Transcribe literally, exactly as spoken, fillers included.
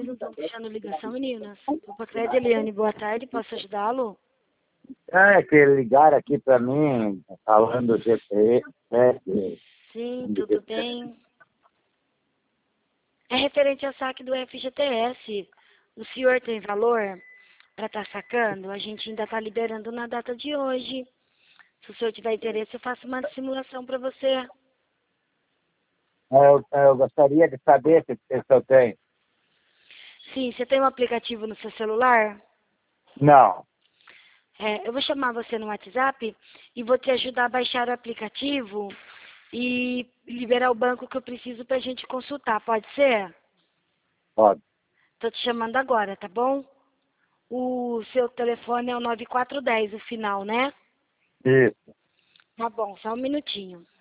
não estão deixando ligação, meninas. Papacred Eliane, boa tarde, posso ajudá-lo? É que ligaram aqui para mim, falando do G P S. Sim, tudo bem. É referente ao saque do F G T S. O senhor tem valor para estar sacando? A gente ainda está liberando na data de hoje. Se o senhor tiver interesse, eu faço uma simulação para você. Eu, eu gostaria de saber se, se eu tenho. Sim, você tem um aplicativo no seu celular? Não, É, eu vou chamar você no WhatsApp e vou te ajudar a baixar o aplicativo e liberar o banco que eu preciso para a gente consultar. Pode ser? pode. Tô te chamando agora, tá bom? O seu telefone é o nove quatro um zero, o final, né? Isso. Tá bom, só um minutinho.